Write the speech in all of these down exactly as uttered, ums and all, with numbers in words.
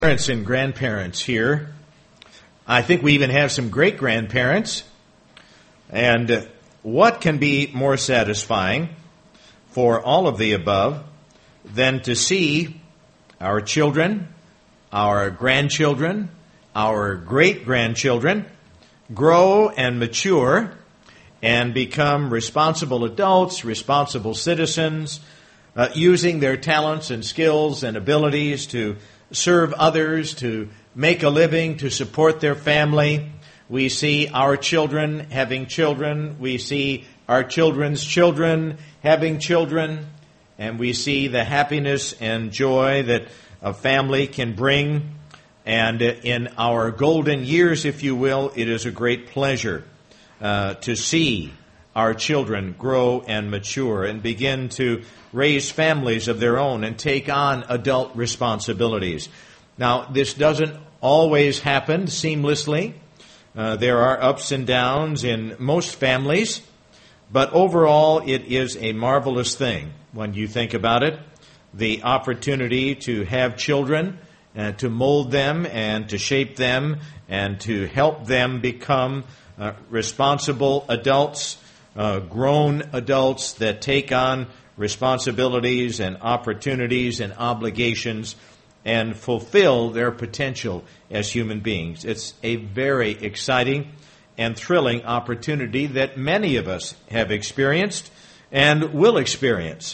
Parents and grandparents here. I think we even have some great-grandparents. And what can be more satisfying for all of the above than to see our children, our grandchildren, our great-grandchildren grow and mature and become responsible adults, responsible citizens, uh, using their talents and skills and abilities to serve others, to make a living, to support their family. We see our children having children. We see our children's children having children. And we see the happiness and joy that a family can bring. And in our golden years, if you will, it is a great pleasure uh, to see our children grow and mature and begin to raise families of their own and take on adult responsibilities. Now, this doesn't always happen seamlessly. Uh, there are ups and downs in most families, but overall it is a marvelous thing when you think about it. The opportunity to have children, uh, to mold them and to shape them and to help them become uh, responsible adults, uh, grown adults that take on responsibilities and opportunities and obligations and fulfill their potential as human beings. It's a very exciting and thrilling opportunity that many of us have experienced and will experience.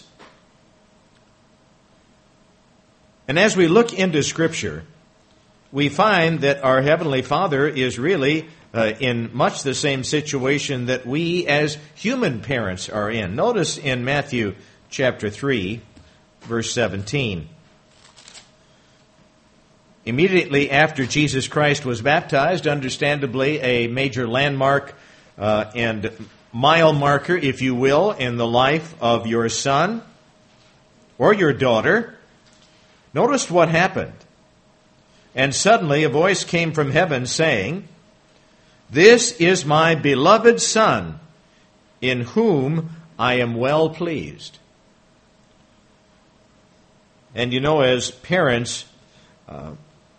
And as we look into Scripture, we find that our Heavenly Father is really uh, in much the same situation that we as human parents are in. Notice in Matthew chapter three, verse seventeen. Immediately after Jesus Christ was baptized, understandably a major landmark uh, and mile marker, if you will, in the life of your son or your daughter, notice what happened. And suddenly a voice came from heaven saying, "This is my beloved Son, in whom I am well pleased." And you know, as parents, uh,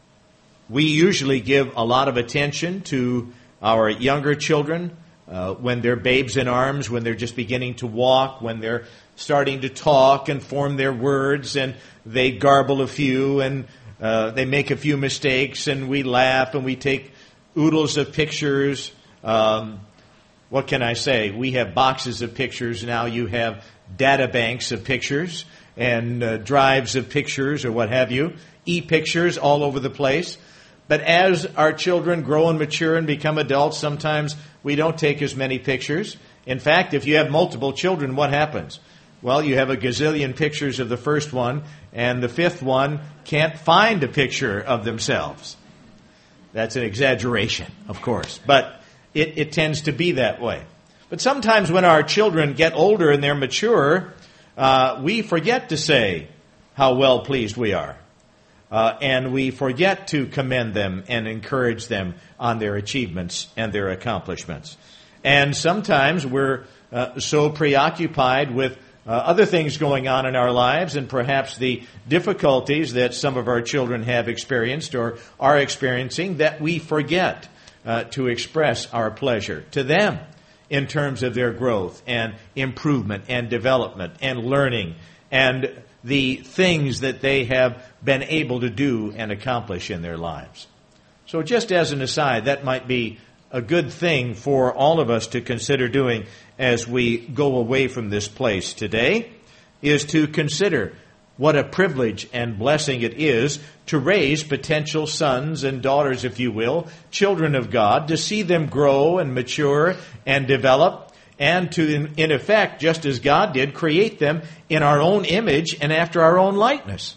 we usually give a lot of attention to our younger children uh, when they're babes in arms, when they're just beginning to walk, when they're starting to talk and form their words, and they garble a few, and uh, they make a few mistakes, and we laugh, and we take oodles of pictures. Um, what can I say? We have boxes of pictures now. You have data banks of pictures and uh, drives of pictures or what have you, e-pictures all over the place. But as our children grow and mature and become adults, sometimes we don't take as many pictures. In fact, if you have multiple children, what happens? Well, you have a gazillion pictures of the first one, and the fifth one can't find a picture of themselves. That's an exaggeration, of course, but it, it tends to be that way. But sometimes when our children get older and they're mature, uh, we forget to say how well pleased we are. Uh, and we forget to commend them and encourage them on their achievements and their accomplishments. And sometimes we're uh, so preoccupied with uh, other things going on in our lives and perhaps the difficulties that some of our children have experienced or are experiencing that we forget uh, to express our pleasure to them in terms of their growth and improvement and development and learning and the things that they have been able to do and accomplish in their lives. So just as an aside, that might be a good thing for all of us to consider doing as we go away from this place today, is to consider what a privilege and blessing it is to raise potential sons and daughters, if you will, children of God, to see them grow and mature and develop, and to, in, in effect, just as God did, create them in our own image and after our own likeness.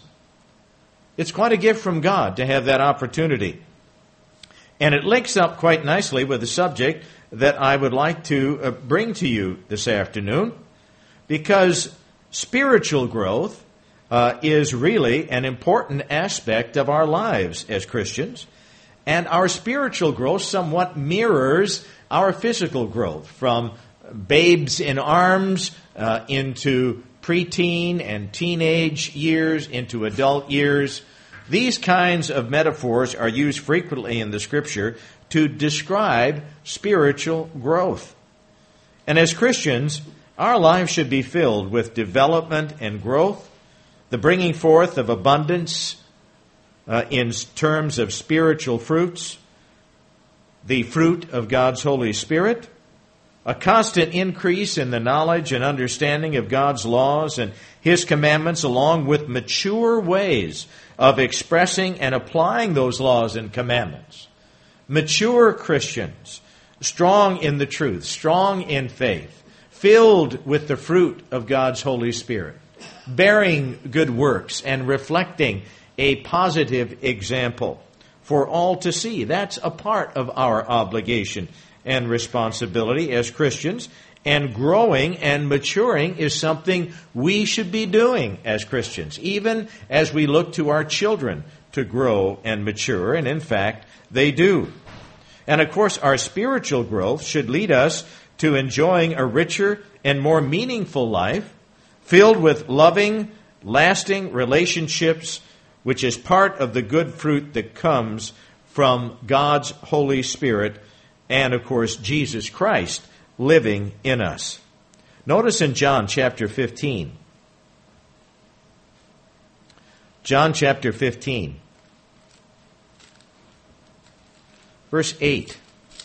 It's quite a gift from God to have that opportunity. And it links up quite nicely with the subject that I would like to uh, bring to you this afternoon, because spiritual growth uh, is really an important aspect of our lives as Christians. And our spiritual growth somewhat mirrors our physical growth from babes in arms uh, into preteen and teenage years, into adult years. These kinds of metaphors are used frequently in the Scripture to describe spiritual growth. And as Christians, our lives should be filled with development and growth, the bringing forth of abundance uh, in terms of spiritual fruits, the fruit of God's Holy Spirit, a constant increase in the knowledge and understanding of God's laws and His commandments, along with mature ways of expressing and applying those laws and commandments. Mature Christians, strong in the truth, strong in faith, filled with the fruit of God's Holy Spirit, bearing good works and reflecting a positive example for all to see. That's a part of our obligation and responsibility as Christians, and growing and maturing is something we should be doing as Christians, even as we look to our children to grow and mature, and in fact, they do. And of course, our spiritual growth should lead us to enjoying a richer and more meaningful life, filled with loving, lasting relationships, which is part of the good fruit that comes from God's Holy Spirit and, of course, Jesus Christ living in us. Notice in John chapter fifteen. John chapter fifteen. Verse eight.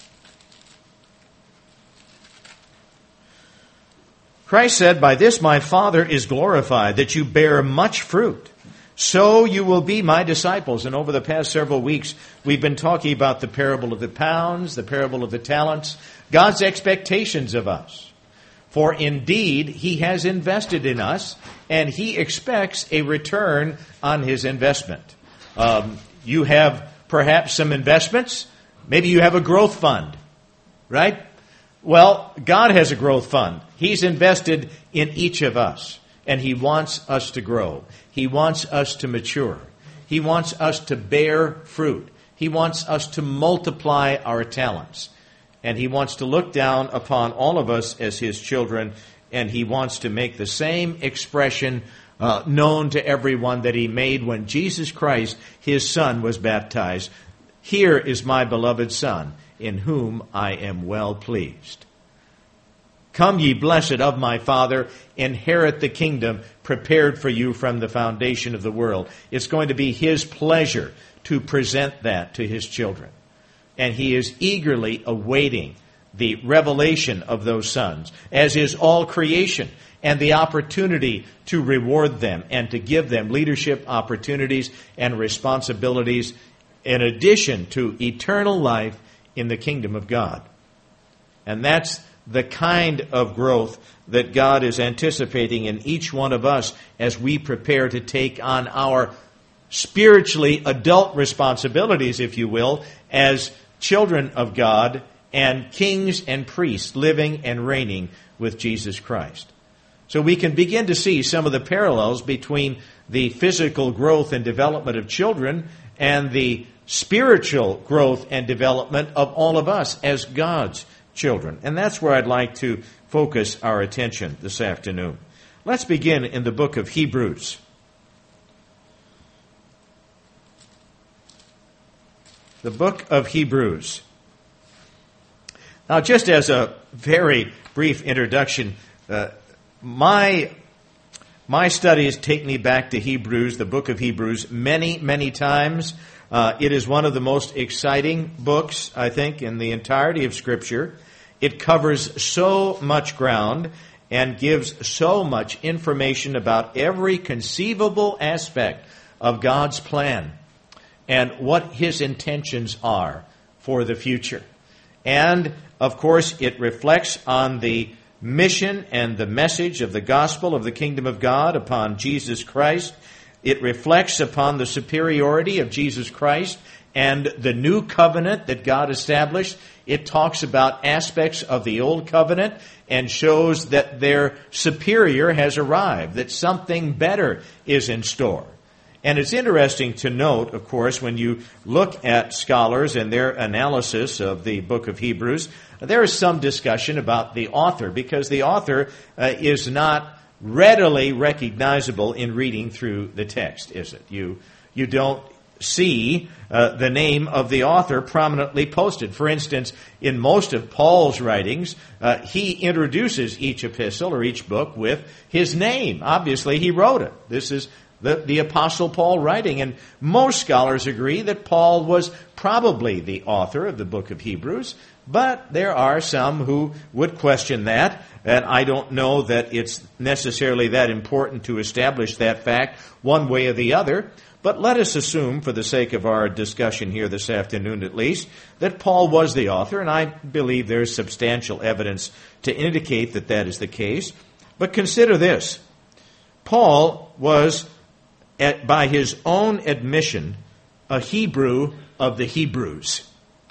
Christ said, "By this my Father is glorified, that you bear much fruit. So you will be my disciples." And over the past several weeks, we've been talking about the parable of the pounds, the parable of the talents, God's expectations of us. For indeed, He has invested in us, and He expects a return on His investment. Um, you have perhaps some investments. Maybe you have a growth fund, right? Well, God has a growth fund. He's invested in each of us. And He wants us to grow. He wants us to mature. He wants us to bear fruit. He wants us to multiply our talents. And He wants to look down upon all of us as His children. And He wants to make the same expression uh, known to everyone that He made when Jesus Christ, His Son, was baptized. "Here is my beloved Son, in whom I am well pleased. Come, ye blessed of my Father, inherit the kingdom prepared for you from the foundation of the world." It's going to be His pleasure to present that to His children. And He is eagerly awaiting the revelation of those sons, as is all creation, and the opportunity to reward them and to give them leadership opportunities and responsibilities in addition to eternal life in the kingdom of God. And that's the kind of growth that God is anticipating in each one of us as we prepare to take on our spiritually adult responsibilities, if you will, as children of God and kings and priests living and reigning with Jesus Christ. So we can begin to see some of the parallels between the physical growth and development of children and the spiritual growth and development of all of us as God's children. And that's where I'd like to focus our attention this afternoon. Let's begin in the book of Hebrews. The book of Hebrews. Now, just as a very brief introduction, uh, my my studies take me back to Hebrews, the book of Hebrews, many, many times. Uh, it is one of the most exciting books, I think, in the entirety of Scripture. It covers so much ground and gives so much information about every conceivable aspect of God's plan and what His intentions are for the future. And, of course, it reflects on the mission and the message of the gospel of the kingdom of God upon Jesus Christ. It reflects upon the superiority of Jesus Christ and the new covenant that God established. It talks about aspects of the old covenant and shows that their superior has arrived, that something better is in store. And it's interesting to note, of course, when you look at scholars and their analysis of the book of Hebrews, there is some discussion about the author, because the author uh, is not readily recognizable in reading through the text, is it? You you don't see uh, the name of the author prominently posted. For instance, in most of Paul's writings, uh, he introduces each epistle or each book with his name. Obviously, he wrote it. This is the, the Apostle Paul writing. And most scholars agree that Paul was probably the author of the book of Hebrews, but there are some who would question that, and I don't know that it's necessarily that important to establish that fact one way or the other. But let us assume, for the sake of our discussion here this afternoon at least, that Paul was the author, and I believe there is substantial evidence to indicate that that is the case. But consider this. Paul was, at, by his own admission, a Hebrew of the Hebrews.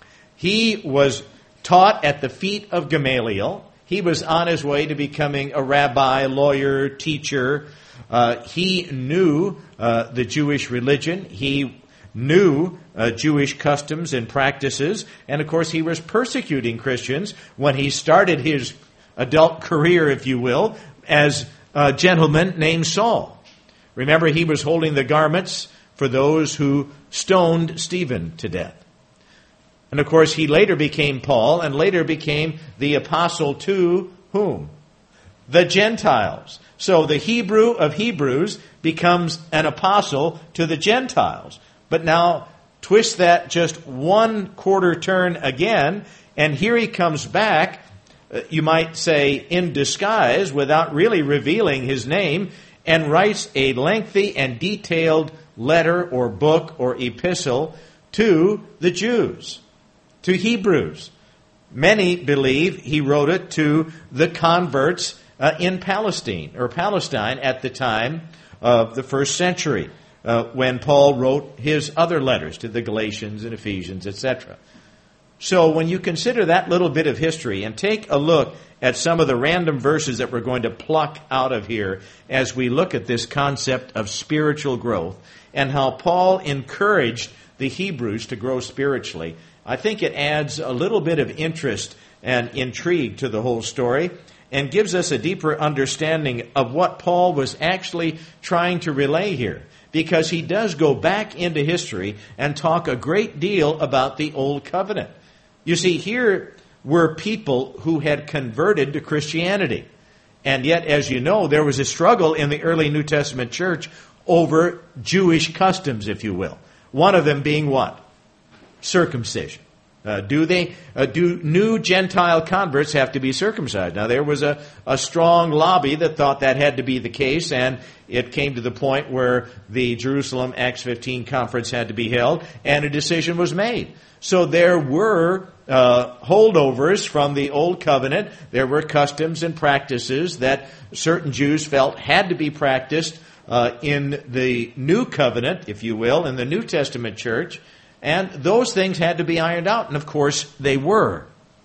He was taught at the feet of Gamaliel. He was on his way to becoming a rabbi, lawyer, teacher. Uh, he knew uh, the Jewish religion. He knew uh, Jewish customs and practices. And, of course, he was persecuting Christians when he started his adult career, if you will, as a gentleman named Saul. Remember, he was holding the garments for those who stoned Stephen to death. And, of course, he later became Paul and later became the apostle to whom? The Gentiles. So the Hebrew of Hebrews becomes an apostle to the Gentiles. But now twist that just one quarter turn again, and here he comes back, you might say in disguise, without really revealing his name, and writes a lengthy and detailed letter or book or epistle to the Jews, to Hebrews. Many believe he wrote it to the converts uh, in Palestine or Palestine at the time of the first century, uh, when Paul wrote his other letters to the Galatians and Ephesians, et cetera. So when you consider that little bit of history and take a look at some of the random verses that we're going to pluck out of here as we look at this concept of spiritual growth and how Paul encouraged the Hebrews to grow spiritually, I think it adds a little bit of interest and intrigue to the whole story and gives us a deeper understanding of what Paul was actually trying to relay here. Because he does go back into history and talk a great deal about the Old Covenant. You see, here were people who had converted to Christianity. And yet, as you know, there was a struggle in the early New Testament church over Jewish customs, if you will. One of them being what? Circumcision. Uh, do they? Uh, do new Gentile converts have to be circumcised? Now, there was a, a strong lobby that thought that had to be the case, and it came to the point where the Jerusalem Acts fifteen conference had to be held, and a decision was made. So there were uh, holdovers from the Old Covenant. There were customs and practices that certain Jews felt had to be practiced uh, in the New Covenant, if you will, in the New Testament church. And those things had to be ironed out, and of course they were.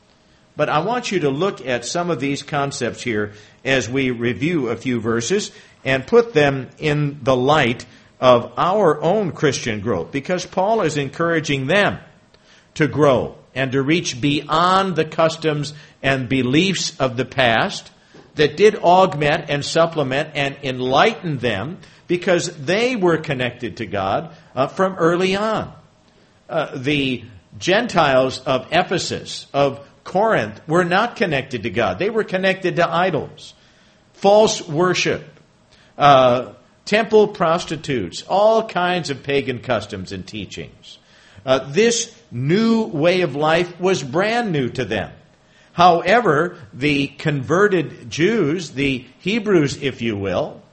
But I want you to look at some of these concepts here as we review a few verses and put them in the light of our own Christian growth, because Paul is encouraging them to grow and to reach beyond the customs and beliefs of the past that did augment and supplement and enlighten them, because they were connected to God uh, from early on. Uh, the Gentiles of Ephesus, of Corinth, were not connected to God. They were connected to idols, false worship, uh, temple prostitutes, all kinds of pagan customs and teachings. Uh, this new way of life was brand new to them. However, the converted Jews, the Hebrews, if you will,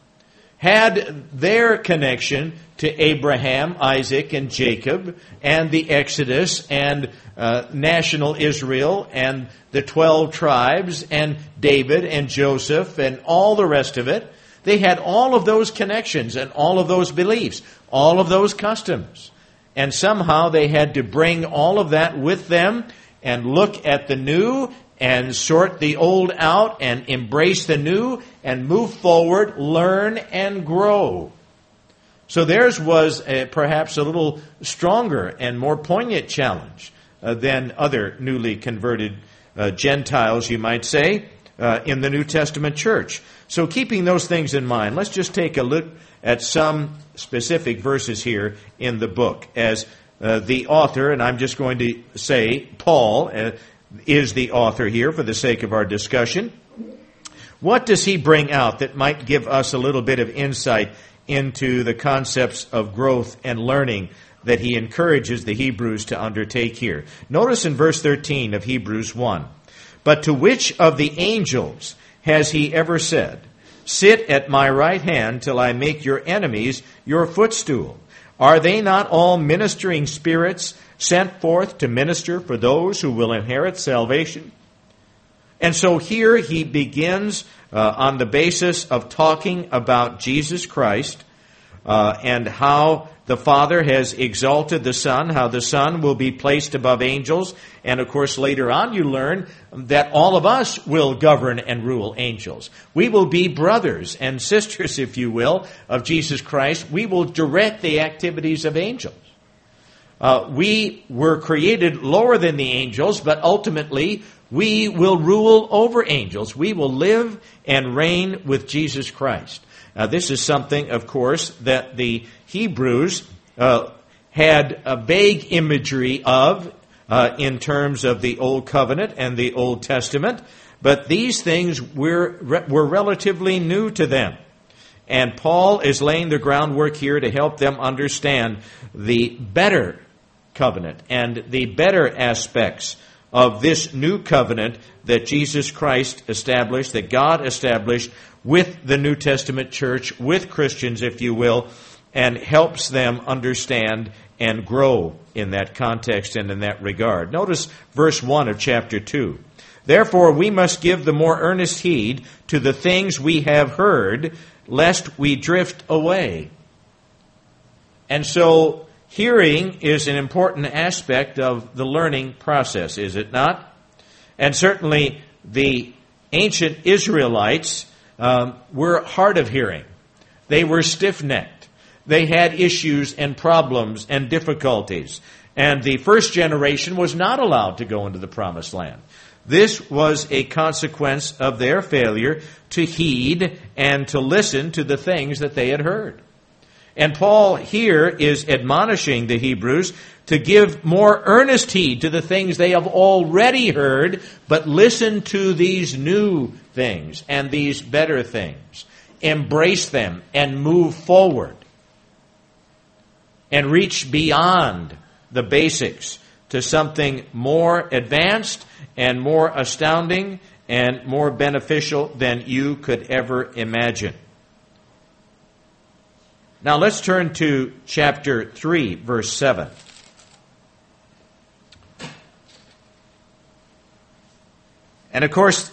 had their connection to Abraham, Isaac, and Jacob, and the Exodus, and uh, national Israel, and the twelve tribes, and David, and Joseph, and all the rest of it. They had all of those connections, and all of those beliefs, all of those customs. And somehow they had to bring all of that with them, and look at the new, and sort the old out, and embrace the new, and move forward, learn, and grow. So theirs was a, perhaps a little stronger and more poignant challenge uh, than other newly converted uh, Gentiles, you might say, uh, in the New Testament church. So keeping those things in mind, let's just take a look at some specific verses here in the book. As uh, the author, and I'm just going to say Paul uh, is the author here for the sake of our discussion. What does he bring out that might give us a little bit of insight into the concepts of growth and learning that he encourages the Hebrews to undertake here? Notice in verse thirteen of Hebrews one, "But to which of the angels has he ever said, 'Sit at my right hand till I make your enemies your footstool'? Are they not all ministering spirits sent forth to minister for those who will inherit salvation?" And so here he begins uh, on the basis of talking about Jesus Christ uh, and how the Father has exalted the Son, how the Son will be placed above angels. And of course, later on you learn that all of us will govern and rule angels. We will be brothers and sisters, if you will, of Jesus Christ. We will direct the activities of angels. Uh, we were created lower than the angels, but ultimately we will rule over angels. We will live and reign with Jesus Christ. Now, this is something, of course, that the Hebrews uh, had a vague imagery of uh, in terms of the Old Covenant and the Old Testament, but these things were, were relatively new to them. And Paul is laying the groundwork here to help them understand the better covenant and the better aspects of this new covenant that Jesus Christ established, that God established with the New Testament church, with Christians, if you will, and helps them understand and grow in that context and in that regard. Notice verse one of chapter two. "Therefore we must give the more earnest heed to the things we have heard, lest we drift away." And so hearing is an important aspect of the learning process, is it not? And certainly the ancient Israelites um, were hard of hearing. They were stiff-necked. They had issues and problems and difficulties. And the first generation was not allowed to go into the promised land. This was a consequence of their failure to heed and to listen to the things that they had heard. And Paul here is admonishing the Hebrews to give more earnest heed to the things they have already heard, but listen to these new things and these better things. Embrace them and move forward and reach beyond the basics to something more advanced and more astounding and more beneficial than you could ever imagine. Now let's turn to chapter three, verse seven. And of course,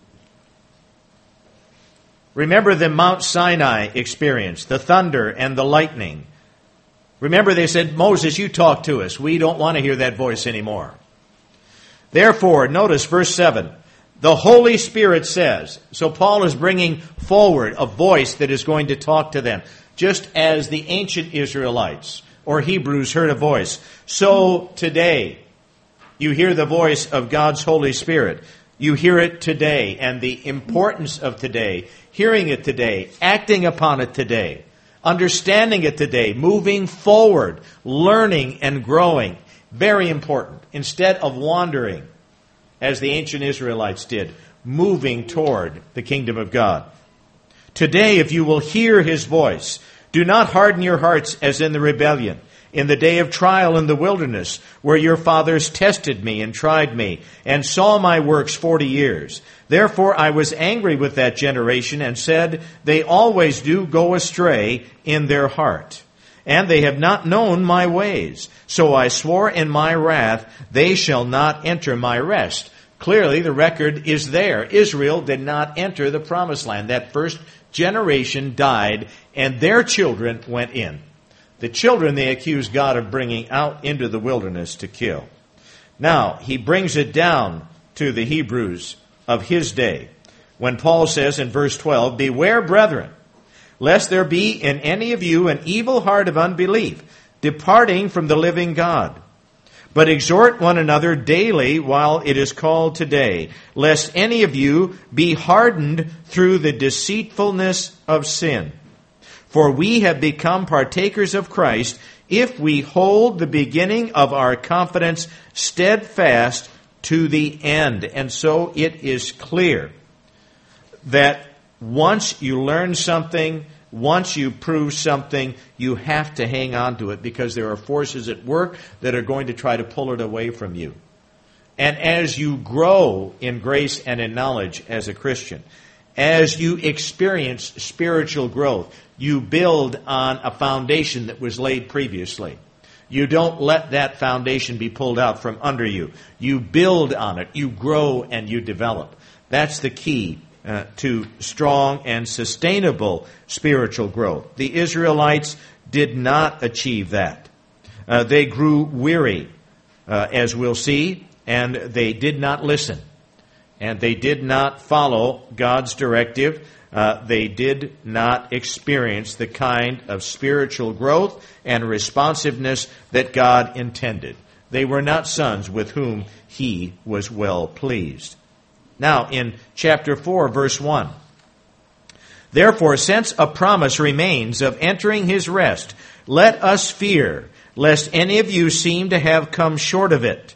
remember the Mount Sinai experience, the thunder and the lightning. Remember they said, "Moses, you talk to us. We don't want to hear that voice anymore." Therefore, notice verse seven. The Holy Spirit says, so Paul is bringing forward a voice that is going to talk to them. Just as the ancient Israelites or Hebrews heard a voice, so today you hear the voice of God's Holy Spirit. You hear it today, and the importance of today, hearing it today, acting upon it today, understanding it today, moving forward, learning and growing. Very important. Instead of wandering, as the ancient Israelites did, moving toward the kingdom of God. Today, if you will hear His voice, do not harden your hearts as in the rebellion, in the day of trial in the wilderness, where your fathers tested me and tried me, and saw my works forty years. Therefore I was angry with that generation, and said, they always do go astray in their heart, and they have not known my ways. So I swore in my wrath, they shall not enter my rest. Clearly the record is there. Israel did not enter the promised land. That first generation died, and their children went in. The children they accused God of bringing out into the wilderness to kill. Now, he brings it down to the Hebrews of his day, when Paul says in verse twelve, beware, brethren, lest there be in any of you an evil heart of unbelief, departing from the living God. But exhort one another daily while it is called today, lest any of you be hardened through the deceitfulness of sin. For we have become partakers of Christ if we hold the beginning of our confidence steadfast to the end. And so it is clear that once you learn something, once you prove something, you have to hang on to it, because there are forces at work that are going to try to pull it away from you. And as you grow in grace and in knowledge as a Christian, as you experience spiritual growth, you build on a foundation that was laid previously. You don't let that foundation be pulled out from under you. You build on it. You grow and you develop. That's the key uh, to strong and sustainable spiritual growth. The Israelites did not achieve that. Uh, they grew weary, uh, as we'll see, and they did not listen. And they did not follow God's directive. Uh, they did not experience the kind of spiritual growth and responsiveness that God intended. They were not sons with whom He was well pleased. Now, in chapter four, verse one, therefore, since a promise remains of entering His rest, let us fear, lest any of you seem to have come short of it.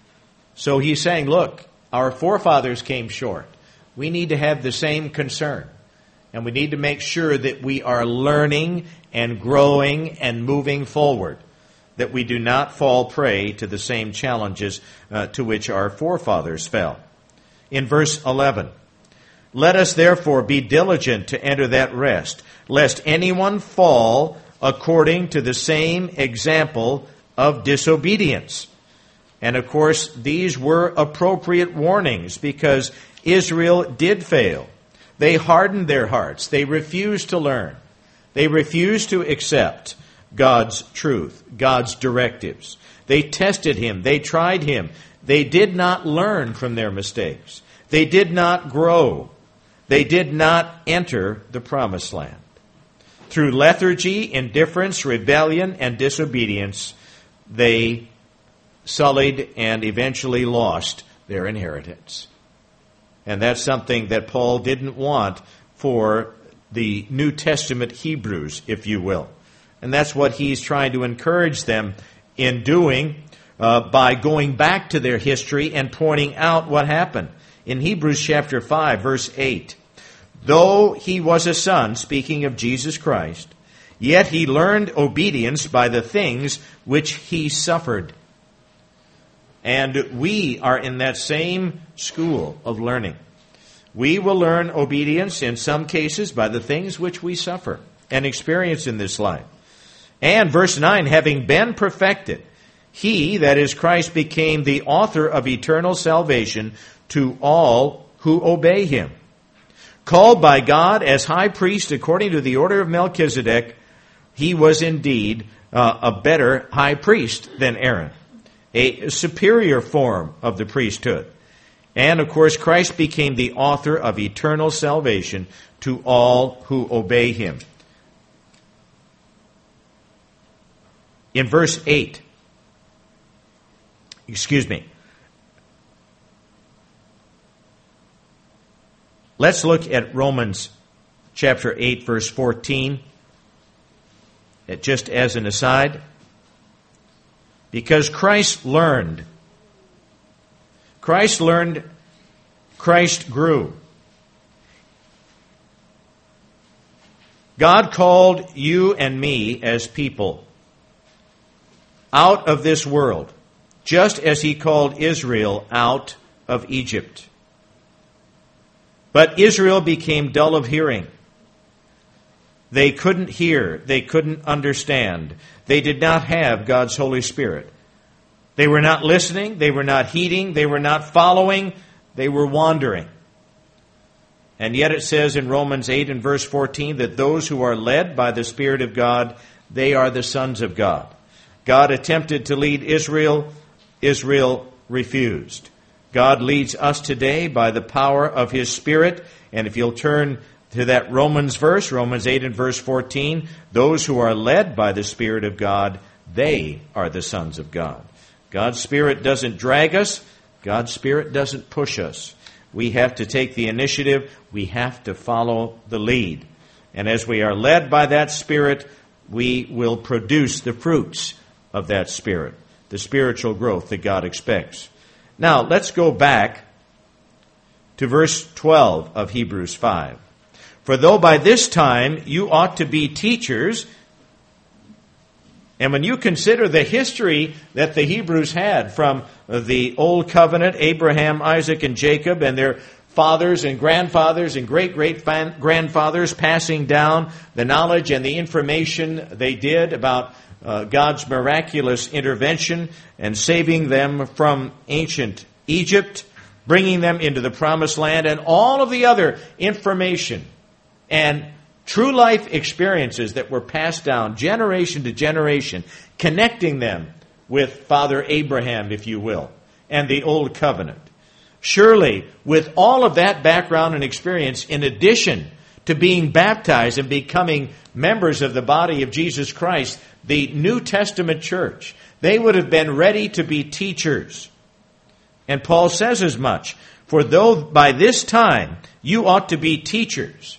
So he's saying, look, our forefathers came short. We need to have the same concern. And we need to make sure that we are learning and growing and moving forward, that we do not fall prey to the same challenges uh, to which our forefathers fell. In verse eleven, let us therefore be diligent to enter that rest, lest anyone fall according to the same example of disobedience. And of course, these were appropriate warnings, because Israel did fail. They hardened their hearts. They refused to learn. They refused to accept God's truth, God's directives. They tested Him. They tried Him. They did not learn from their mistakes. They did not grow. They did not enter the promised land. Through lethargy, indifference, rebellion, and disobedience, they sullied and eventually lost their inheritance. And that's something that Paul didn't want for the New Testament Hebrews, if you will. And that's what he's trying to encourage them in doing uh, by going back to their history and pointing out what happened. In Hebrews chapter five, verse eight, though he was a son, speaking of Jesus Christ, yet he learned obedience by the things which he suffered. And we are in that same school of learning. We will learn obedience in some cases by the things which we suffer and experience in this life. And verse nine, having been perfected, He, that is Christ, became the author of eternal salvation to all who obey Him. Called by God as high priest according to the order of Melchizedek, He was indeed uh, a better high priest than Aaron, a superior form of the priesthood. And, of course, Christ became the author of eternal salvation to all who obey Him. In verse eight, excuse me, let's look at Romans chapter eight, verse fourteen, just as an aside. Because Christ learned, Christ learned, Christ grew. God called you and me as people out of this world, just as He called Israel out of Egypt. But Israel became dull of hearing. They couldn't hear. They couldn't understand. They did not have God's Holy Spirit. They were not listening. They were not heeding. They were not following. They were wandering. And yet it says in Romans eight and verse fourteen that those who are led by the Spirit of God, they are the sons of God. God attempted to lead Israel. Israel refused. God leads us today by the power of His Spirit. And if you'll turn to that Romans verse, Romans eight and verse fourteen, those who are led by the Spirit of God, they are the sons of God. God's Spirit doesn't drag us. God's Spirit doesn't push us. We have to take the initiative. We have to follow the lead. And as we are led by that Spirit, we will produce the fruits of that Spirit, the spiritual growth that God expects. Now, let's go back to verse twelve of Hebrews five. For though by this time you ought to be teachers, and when you consider the history that the Hebrews had from the Old Covenant, Abraham, Isaac, and Jacob, and their fathers and grandfathers and great-great-grandfathers passing down the knowledge and the information they did about uh, God's miraculous intervention and saving them from ancient Egypt, bringing them into the Promised Land, and all of the other information and true life experiences that were passed down generation to generation, connecting them with Father Abraham, if you will, and the Old Covenant. Surely, with all of that background and experience, in addition to being baptized and becoming members of the body of Jesus Christ, the New Testament church, they would have been ready to be teachers. And Paul says as much, for though by this time you ought to be teachers.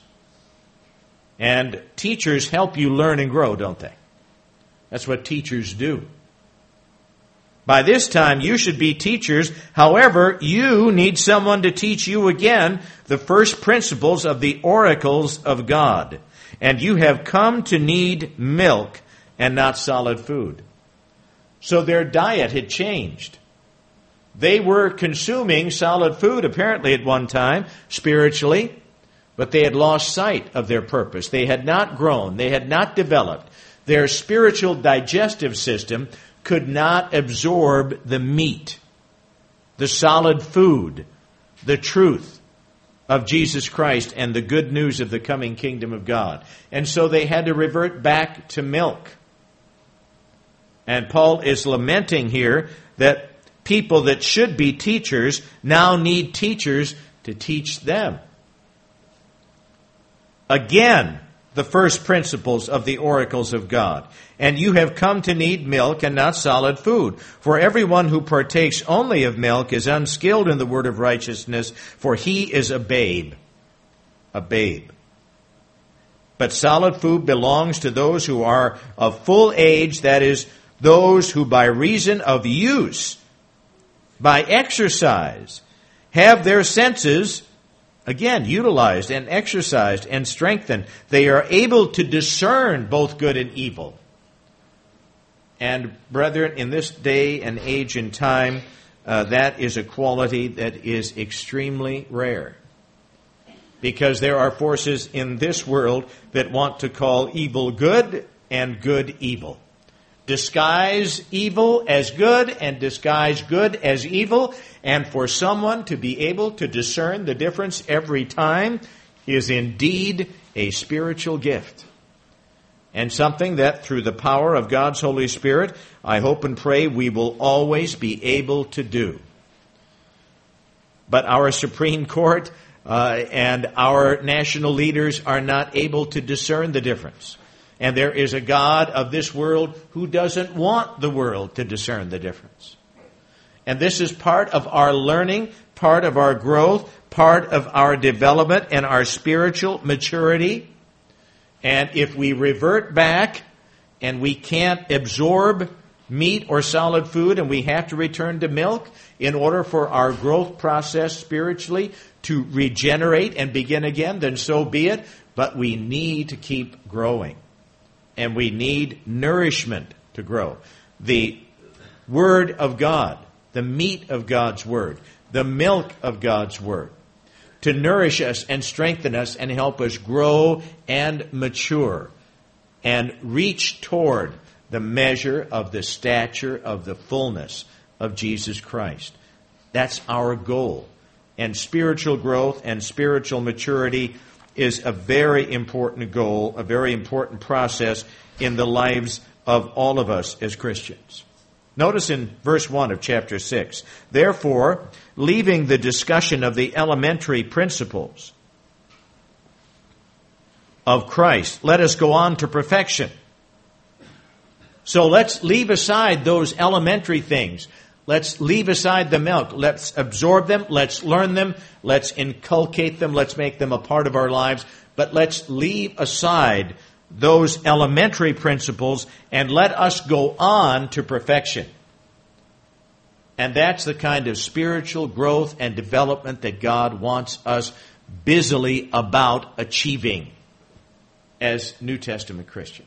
And teachers help you learn and grow, don't they? That's what teachers do. By this time, you should be teachers. However, you need someone to teach you again the first principles of the oracles of God. And you have come to need milk and not solid food. So their diet had changed. They were consuming solid food, apparently at one time, spiritually, but they had lost sight of their purpose. They had not grown. They had not developed. Their spiritual digestive system could not absorb the meat, the solid food, the truth of Jesus Christ and the good news of the coming kingdom of God. And so they had to revert back to milk. And Paul is lamenting here that people that should be teachers now need teachers to teach them. Again, the first principles of the oracles of God. And you have come to need milk and not solid food. For everyone who partakes only of milk is unskilled in the word of righteousness, for he is a babe. A babe. But solid food belongs to those who are of full age, that is, those who by reason of use, by exercise, have their senses again, utilized and exercised and strengthened. They are able to discern both good and evil. And brethren, in this day and age and time, uh, that is a quality that is extremely rare. Because there are forces in this world that want to call evil good and good evil. Disguise evil as good and disguise good as evil. And for someone to be able to discern the difference every time is indeed a spiritual gift. And something that through the power of God's Holy Spirit, I hope and pray we will always be able to do. But our Supreme Court uh, and our national leaders are not able to discern the difference. And there is a God of this world who doesn't want the world to discern the difference. And this is part of our learning, part of our growth, part of our development and our spiritual maturity. And if we revert back and we can't absorb meat or solid food and we have to return to milk in order for our growth process spiritually to regenerate and begin again, then so be it. But we need to keep growing. And we need nourishment to grow. The Word of God, the meat of God's Word, the milk of God's Word, to nourish us and strengthen us and help us grow and mature and reach toward the measure of the stature of the fullness of Jesus Christ. That's our goal. And spiritual growth and spiritual maturity is a very important goal, a very important process in the lives of all of us as Christians. Notice in verse one of chapter six, therefore, leaving the discussion of the elementary principles of Christ, let us go on to perfection, So let's leave aside those elementary things. Let's leave aside the milk. Let's absorb them. Let's learn them. Let's inculcate them. Let's make them a part of our lives. But let's leave aside those elementary principles and let us go on to perfection. And that's the kind of spiritual growth and development that God wants us busily about achieving as New Testament Christians.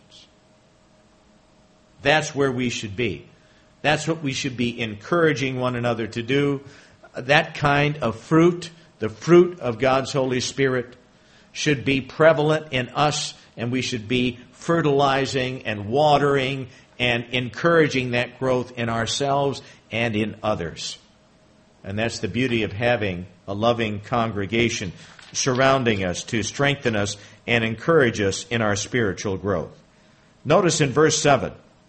That's where we should be. That's what we should be encouraging one another to do. That kind of fruit, the fruit of God's Holy Spirit, should be prevalent in us, and we should be fertilizing and watering and encouraging that growth in ourselves and in others. And that's the beauty of having a loving congregation surrounding us to strengthen us and encourage us in our spiritual growth. Notice in verse seven,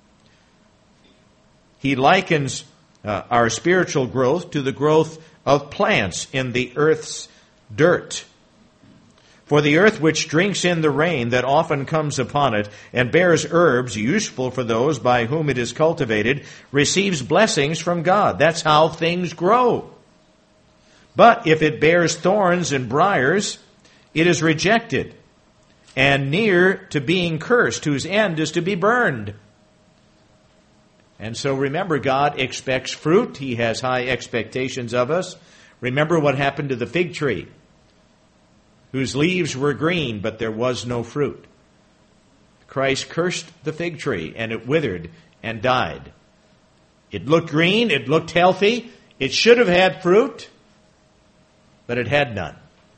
he likens uh, our spiritual growth to the growth of plants in the earth's dirt. For the earth which drinks in the rain that often comes upon it and bears herbs useful for those by whom it is cultivated receives blessings from God. That's how things grow. But if it bears thorns and briars, it is rejected and near to being cursed, whose end is to be burned. And so remember, God expects fruit. He has high expectations of us. Remember what happened to the fig tree, whose leaves were green, but there was no fruit. Christ cursed the fig tree, and it withered and died. It looked green, it looked healthy, it should have had fruit, but it had none.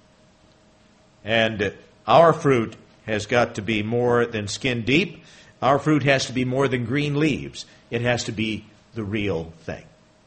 And our fruit has got to be more than skin deep. Our fruit has to be more than green leaves. It has to be the real thing.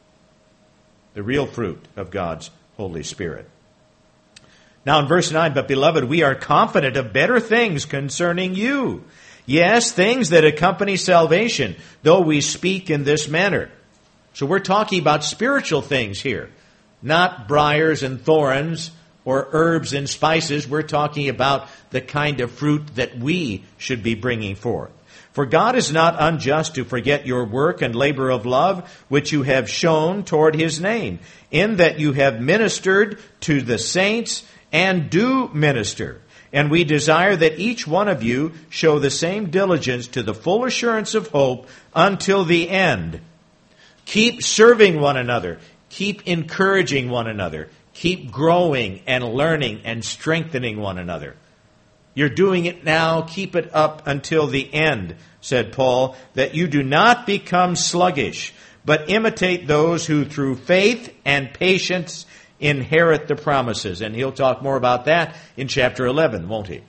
The real fruit of God's Holy Spirit. Now in verse nine, but beloved, we are confident of better things concerning you. Yes, things that accompany salvation, though we speak in this manner. So we're talking about spiritual things here, not briars and thorns or herbs and spices. We're talking about the kind of fruit that we should be bringing forth. For God is not unjust to forget your work and labor of love, which you have shown toward His name, in that you have ministered to the saints and do minister. And we desire that each one of you show the same diligence to the full assurance of hope until the end. Keep serving one another. Keep encouraging one another. Keep growing and learning and strengthening one another. You're doing it now. Keep it up until the end, said Paul, that you do not become sluggish, but imitate those who through faith and patience inherit the promises. And he'll talk more about that in chapter eleven, won't he?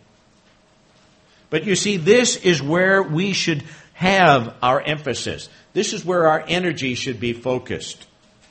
But you see, this is where we should have our emphasis. This is where our energy should be focused,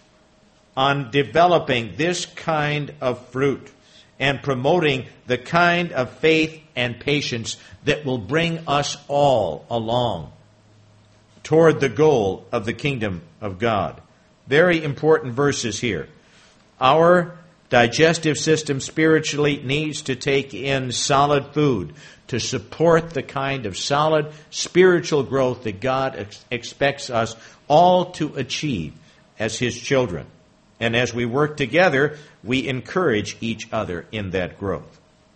on developing this kind of fruit and promoting the kind of faith and patience that will bring us all along toward the goal of the kingdom of God. Very important verses here. Our digestive system spiritually needs to take in solid food to support the kind of solid spiritual growth that God ex- expects us all to achieve as His children. And as we work together, we encourage each other in that growth.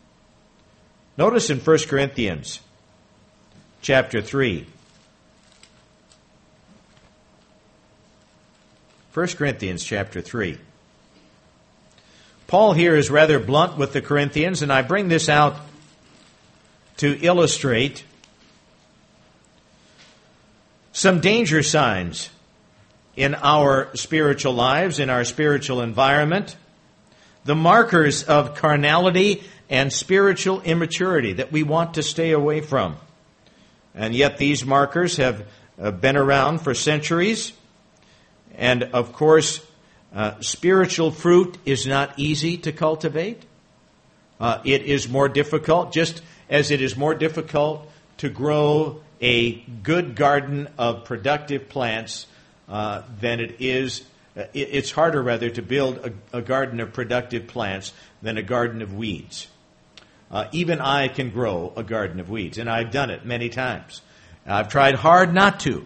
Notice in First Corinthians chapter three. First Corinthians chapter three. Paul here is rather blunt with the Corinthians, and I bring this out to illustrate some danger signs in our spiritual lives, in our spiritual environment, the markers of carnality and spiritual immaturity that we want to stay away from. And yet these markers have been around for centuries. And of course, uh, spiritual fruit is not easy to cultivate. Uh, it is more difficult, just as it is more difficult to grow a good garden of productive plants uh, than it is, uh, it, it's harder rather to build a, a garden of productive plants than a garden of weeds. Uh, even I can grow a garden of weeds, and I've done it many times. I've tried hard not to,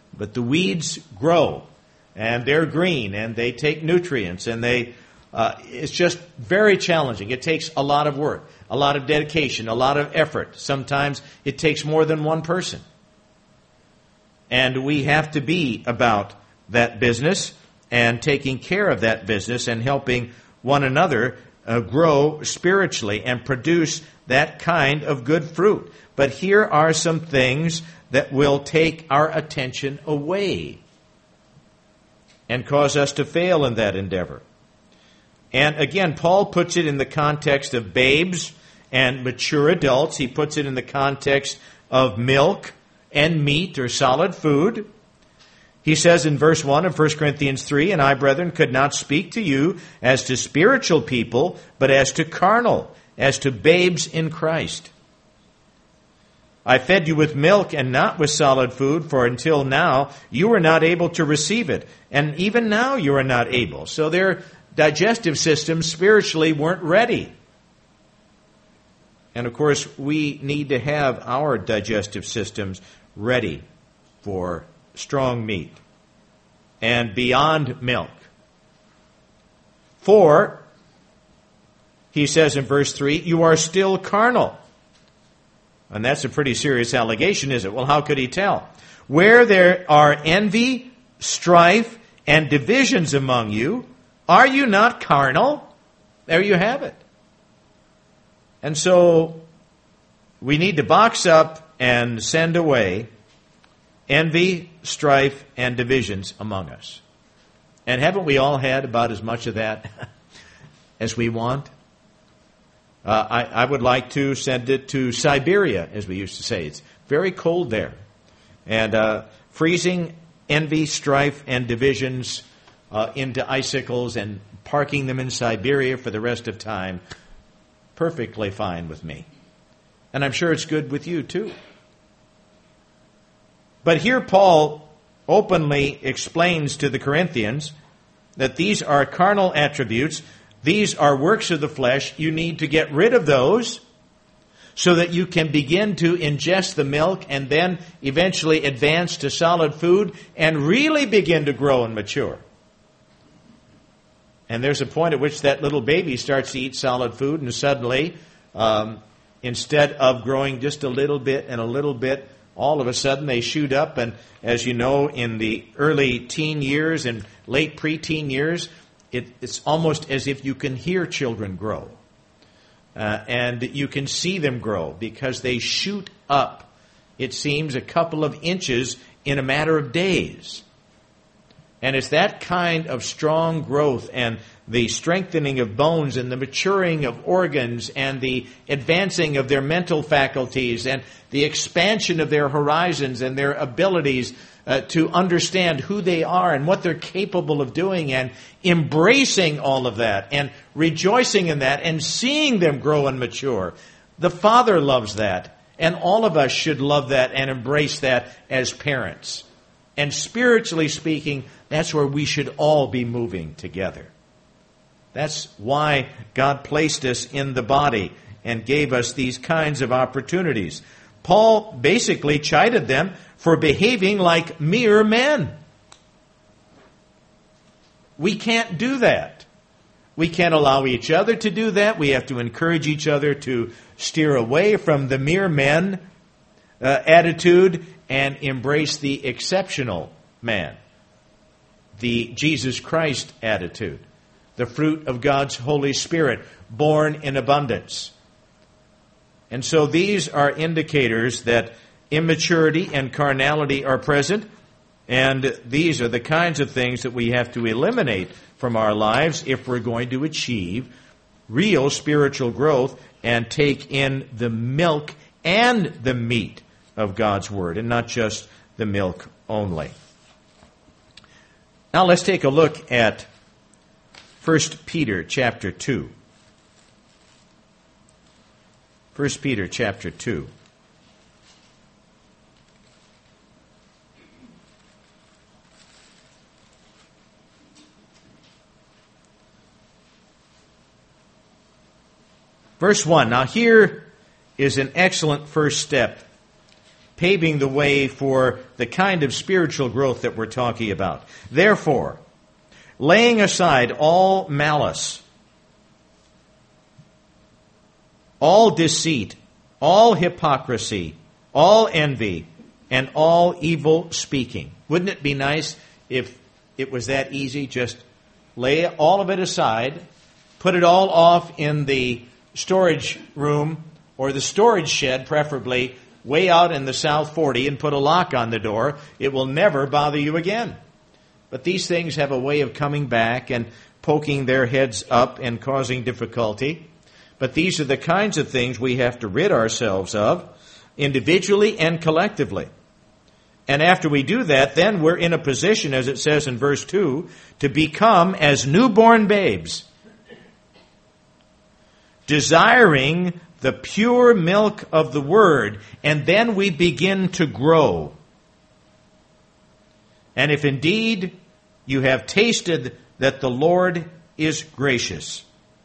But the weeds grow, and they're green, and they take nutrients, and they uh, it's just very challenging. It takes a lot of work, a lot of dedication, a lot of effort. Sometimes it takes more than one person. And we have to be about that business and taking care of that business and helping one another uh, grow spiritually and produce that kind of good fruit. But here are some things that will take our attention away and cause us to fail in that endeavor. And again, Paul puts it in the context of babes and mature adults. He puts it in the context of milk and meat or solid food. He says in verse one of First Corinthians three, "And I, brethren, could not speak to you as to spiritual people, but as to carnal, as to babes in Christ. I fed you with milk and not with solid food, for until now you were not able to receive it, and even now you are not able." So their digestive systems spiritually weren't ready. And of course, we need to have our digestive systems ready for strong meat and beyond milk. For, he says in verse three, "you are still carnal." And that's a pretty serious allegation, isn't it? Well, how could he tell? "Where there are envy, strife, and divisions among you, are you not carnal?" There you have it. And so we need to box up and send away envy, strife, and divisions among us. And haven't we all had about as much of that as we want? Uh, I, I would like to send it to Siberia, as we used to say. It's very cold there. And uh, freezing envy, strife, and divisions uh, into icicles and parking them in Siberia for the rest of time, perfectly fine with me. And I'm sure it's good with you too. But here Paul openly explains to the Corinthians that these are carnal attributes. These are works of the flesh. You need to get rid of those so that you can begin to ingest the milk and then eventually advance to solid food and really begin to grow and mature. And there's a point at which that little baby starts to eat solid food, and suddenly, um, instead of growing just a little bit and a little bit, all of a sudden they shoot up. And as you know, in the early teen years and late preteen years, it, it's almost as if you can hear children grow. Uh, and you can see them grow because they shoot up, it seems, a couple of inches in a matter of days. And it's that kind of strong growth and the strengthening of bones and the maturing of organs and the advancing of their mental faculties and the expansion of their horizons and their abilities uh, to understand who they are and what they're capable of doing, and embracing all of that and rejoicing in that and seeing them grow and mature. The Father loves that, and all of us should love that and embrace that as parents. And spiritually speaking, that's where we should all be moving together. That's why God placed us in the body and gave us these kinds of opportunities. Paul basically chided them for behaving like mere men. We can't do that. We can't allow each other to do that. We have to encourage each other to steer away from the mere men uh, attitude and embrace the exceptional man, the Jesus Christ attitude, the fruit of God's Holy Spirit, born in abundance. And so these are indicators that immaturity and carnality are present, and these are the kinds of things that we have to eliminate from our lives if we're going to achieve real spiritual growth and take in the milk and the meat of God's Word, and not just the milk only. Now let's take a look at First Peter chapter two. First Peter chapter two. Verse one. Now here is an excellent first step. paving the way for the kind of spiritual growth that we're talking about. Therefore, laying aside all malice, all deceit, all hypocrisy, all envy, and all evil speaking. Wouldn't it be nice if it was that easy? Just lay all of it aside, put it all off in the storage room or the storage shed, preferably, way out in the South forty, and put a lock on the door. It will never bother you again. But these things have a way of coming back and poking their heads up and causing difficulty. But these are the kinds of things we have to rid ourselves of, individually and collectively. And after we do that, then we're in a position, as it says in verse two, to become as newborn babes, desiring the pure milk of the Word, and then we begin to grow. And if indeed you have tasted that the Lord is gracious.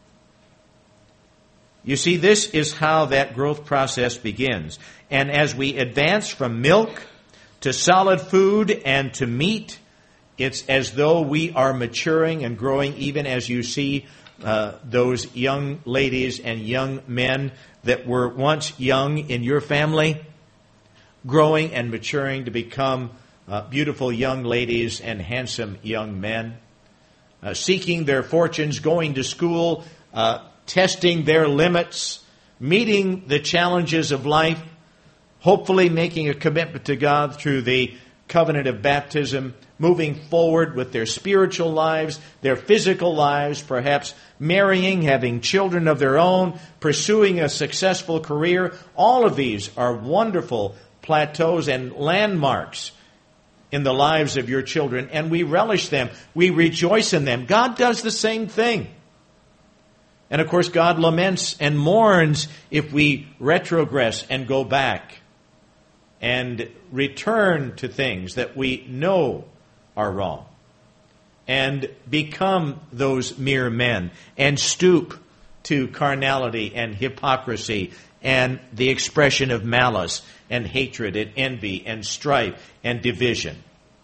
You see, this is how that growth process begins. And as we advance from milk to solid food and to meat, it's as though we are maturing and growing, even as you see uh, those young ladies and young men that were once young in your family, growing and maturing to become uh, beautiful young ladies and handsome young men, uh, seeking their fortunes, going to school, uh, testing their limits, meeting the challenges of life, hopefully making a commitment to God through the covenant of baptism, moving forward with their spiritual lives, their physical lives, perhaps marrying, having children of their own, pursuing a successful career. All of these are wonderful plateaus and landmarks in the lives of your children, and we relish them. We rejoice in them. God does the same thing. And of course, God laments and mourns if we retrogress and go back and return to things that we know are wrong and become those mere men and stoop to carnality and hypocrisy and the expression of malice and hatred and envy and strife and division.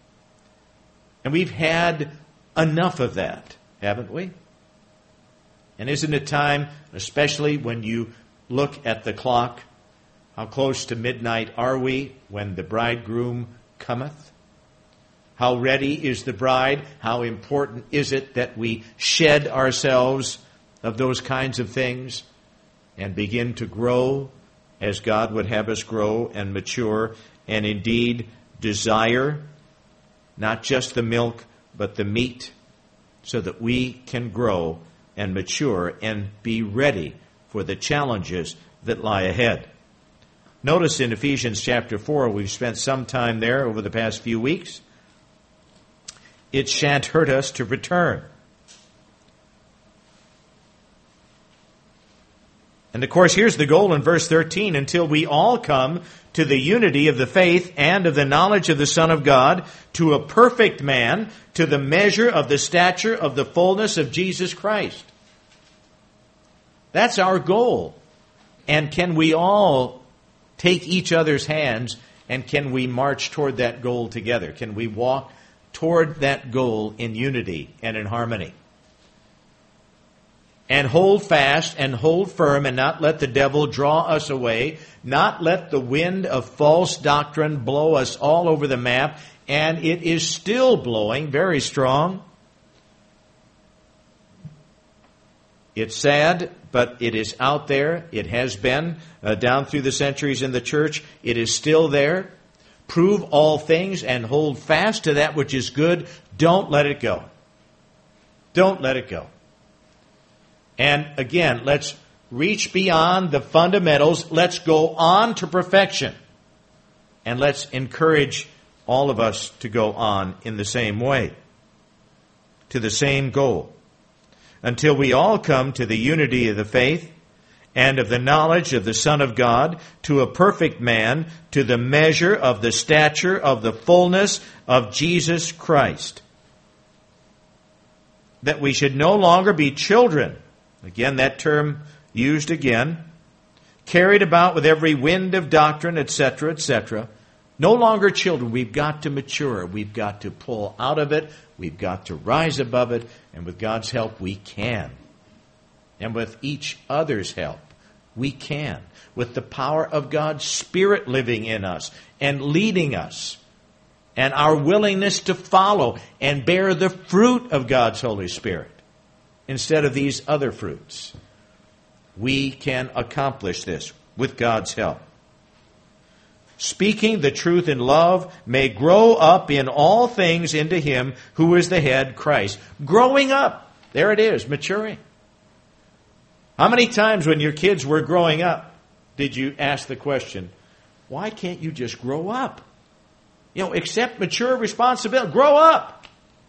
And we've had enough of that, haven't we? And isn't it time, especially when you look at the clock, how close to midnight are we when the bridegroom cometh? How ready is the bride? How important is it that we shed ourselves of those kinds of things and begin to grow as God would have us grow and mature, and indeed desire not just the milk but the meat, so that we can grow and mature and be ready for the challenges that lie ahead. Notice in Ephesians chapter four, we've spent some time there over the past few weeks. It shan't hurt us to return. And of course, here's the goal in verse thirteen, until we all come to the unity of the faith and of the knowledge of the Son of God, to a perfect man, to the measure of the stature of the fullness of Jesus Christ. That's our goal. And can we all take each other's hands, and can we march toward that goal together? Can we walk toward that goal in unity and in harmony? And hold fast and hold firm, and not let the devil draw us away, not let the wind of false doctrine blow us all over the map. And it is still blowing very strong. It's sad, but it is out there. It has been uh, down through the centuries in the church. It is still there. Prove all things and hold fast to that which is good. Don't let it go. Don't let it go. And again, let's reach beyond the fundamentals. Let's go on to perfection. And let's encourage all of us to go on in the same way, to the same goal, until we all come to the unity of the faith and of the knowledge of the Son of God, to a perfect man, to the measure of the stature of the fullness of Jesus Christ. That we should no longer be children, again that term used again, carried about with every wind of doctrine, et cetera, et cetera, No longer children. We've got to mature. We've got to pull out of it. We've got to rise above it. And with God's help, we can. And with each other's help, we can. With the power of God's Spirit living in us and leading us, and our willingness to follow and bear the fruit of God's Holy Spirit instead of these other fruits, we can accomplish this with God's help. Speaking the truth in love may grow up in all things into Him who is the head, Christ. Growing up. There it is, maturing. How many times when your kids were growing up did you ask the question, why can't you just grow up? You know, accept mature responsibility. Grow up.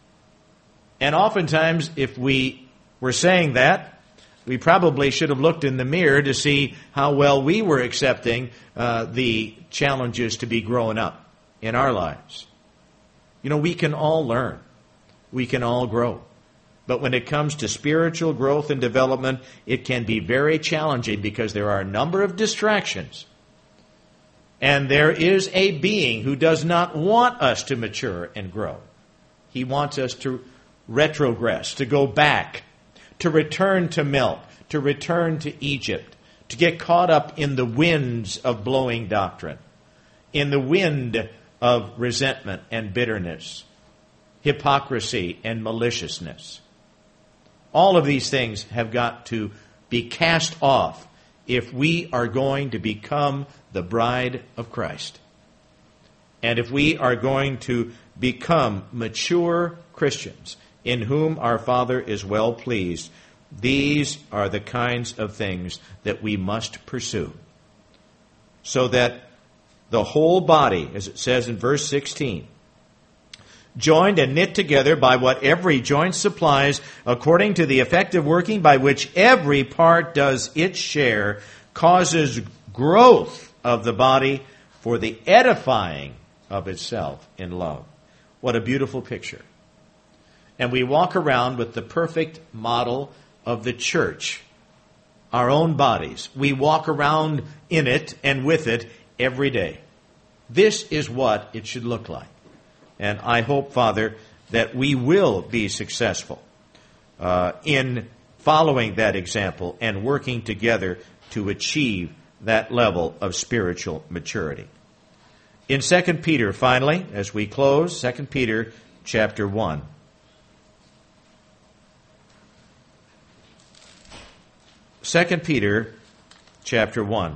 And oftentimes, if we were saying that, we probably should have looked in the mirror to see how well we were accepting uh, the challenges to be growing up in our lives. You know, we can all learn. We can all grow. But when it comes to spiritual growth and development, it can be very challenging because there are a number of distractions. And there is a being who does not want us to mature and grow. He wants us to retrogress, to go back, to return to milk, to return to Egypt, to get caught up in the winds of blowing doctrine, in the wind of resentment and bitterness, hypocrisy and maliciousness. All of these things have got to be cast off if we are going to become the bride of Christ. And if we are going to become mature Christians in whom our Father is well pleased, these are the kinds of things that we must pursue. So that the whole body, as it says in verse sixteen, joined and knit together by what every joint supplies, according to the effective working by which every part does its share, causes growth of the body for the edifying of itself in love. What a beautiful picture. And we walk around with the perfect model of the church, our own bodies. We walk around in it and with it every day. This is what it should look like. And I hope, Father, that we will be successful uh, in following that example and working together to achieve that level of spiritual maturity. In Second Peter, finally, as we close, Second Peter chapter one. Second Peter chapter one.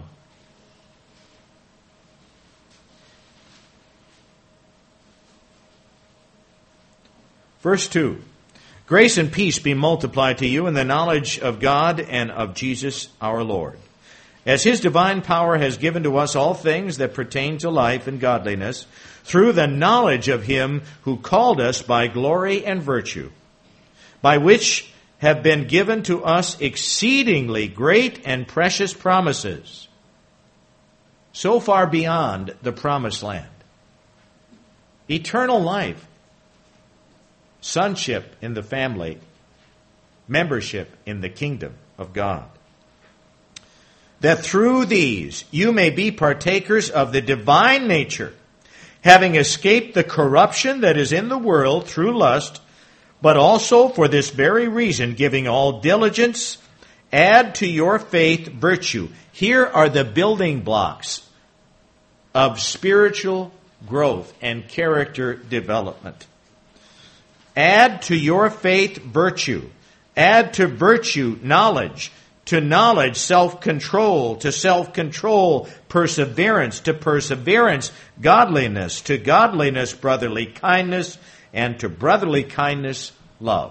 Verse two, grace and peace be multiplied to you in the knowledge of God and of Jesus our Lord, as His divine power has given to us all things that pertain to life and godliness, through the knowledge of Him who called us by glory and virtue, by which have been given to us exceedingly great and precious promises, so far beyond the promised land. Eternal life, sonship in the family, membership in the kingdom of God. That through these you may be partakers of the divine nature, having escaped the corruption that is in the world through lust, but also for this very reason, giving all diligence, add to your faith virtue. Here are the building blocks of spiritual growth and character development. Add to your faith virtue. Add to virtue knowledge. To knowledge self-control. To self-control perseverance. To perseverance godliness. To godliness brotherly kindness. And to brotherly kindness love.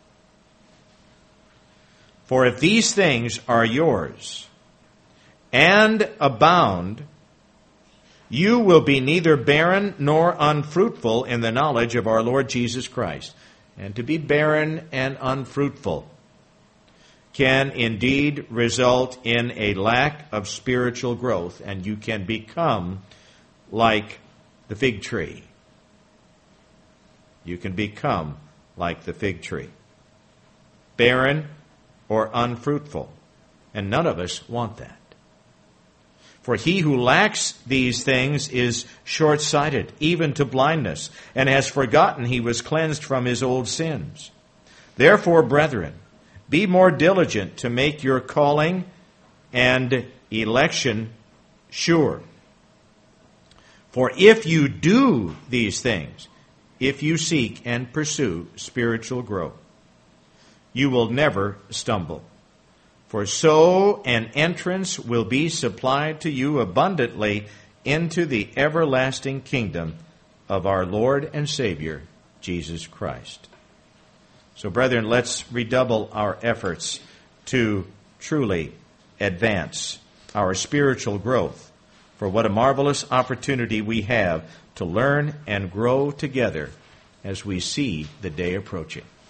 For if these things are yours and abound, you will be neither barren nor unfruitful in the knowledge of our Lord Jesus Christ. And to be barren and unfruitful can indeed result in a lack of spiritual growth, and you can become like the fig tree. You can become like the fig tree. Barren or unfruitful. And none of us want that. For he who lacks these things is short-sighted, even to blindness, and has forgotten he was cleansed from his old sins. Therefore, brethren, be more diligent to make your calling and election sure. For if you do these things, if you seek and pursue spiritual growth, you will never stumble. For so an entrance will be supplied to you abundantly into the everlasting kingdom of our Lord and Savior, Jesus Christ. So, brethren, let's redouble our efforts to truly advance our spiritual growth. For what a marvelous opportunity we have to learn and grow together as we see the day approaching.